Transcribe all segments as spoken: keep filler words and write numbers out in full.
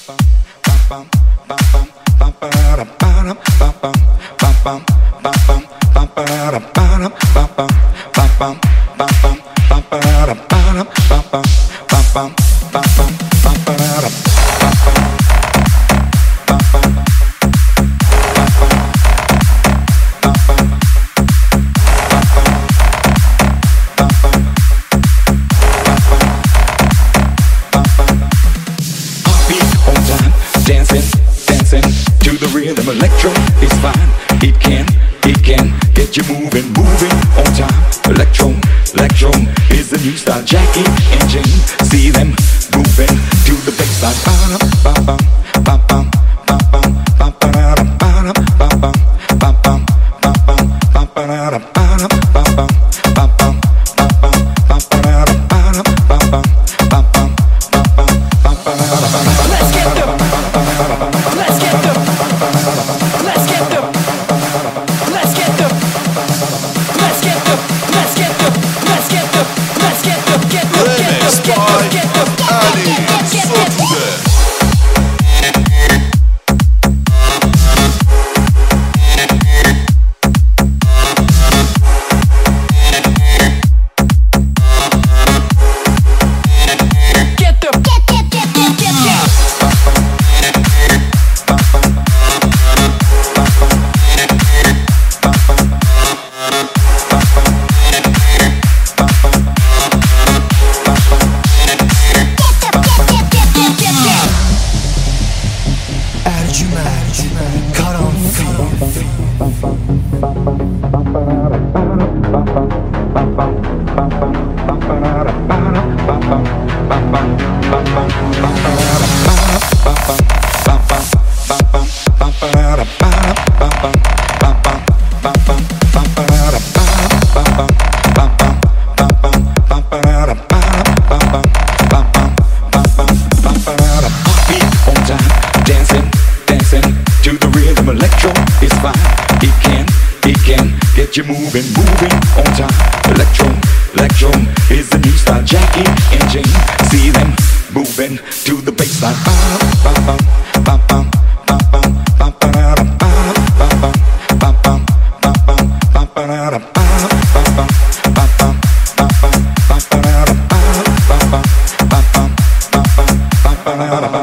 Electro is fine, it can, it can get you moving, moving on time. Electro, electro is the new style. Jackie and Jane, see them moving to the bassline. Ba-dum, ba-bum, ba-bum, ba-bum, ba-ba-da-dum, ba-dum, ba-bum, ba-bum, ba-bum, ba-ba-da-dum, ba-dum, ba-bum, ba-bum, ba-bum, ba-ba-da-dum, ba-dum, ba-bum, ba-bum, ba-bum, ba-ba-da-dum. Let's get the, let's get the, let's get the, let's get the, let's get the, let's get the, let's get the, let's get the, get the, Remix get the, get the, by Ali Sotude. You're moving, moving on time. Electro, electro is the new style. Jackie and Jane, see them moving to the bassline. Ba-bum, ba-bum, ba-bum, ba-ba-da-dum, ba-bum, ba-bum, ba-bum, ba-ba-da-dum, ba-bum, ba-bum, ba-bum, ba-bum, ba-ba-da-dum, ba-bum, ba-bum, ba-bum, ba-ba-da-dum.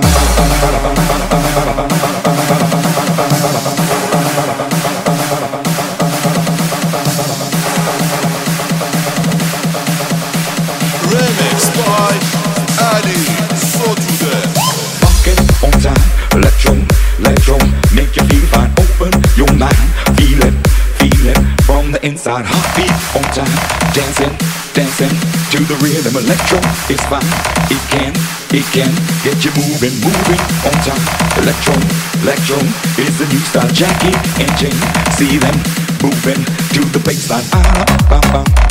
Inside, heartbeat on time, dancing, dancing to the rhythm. Electro is fine, it can, it can get you moving, moving on time. Electro, electro is the new style. Jackie and Jane, see them moving to the bassline. Ah, ba, ba.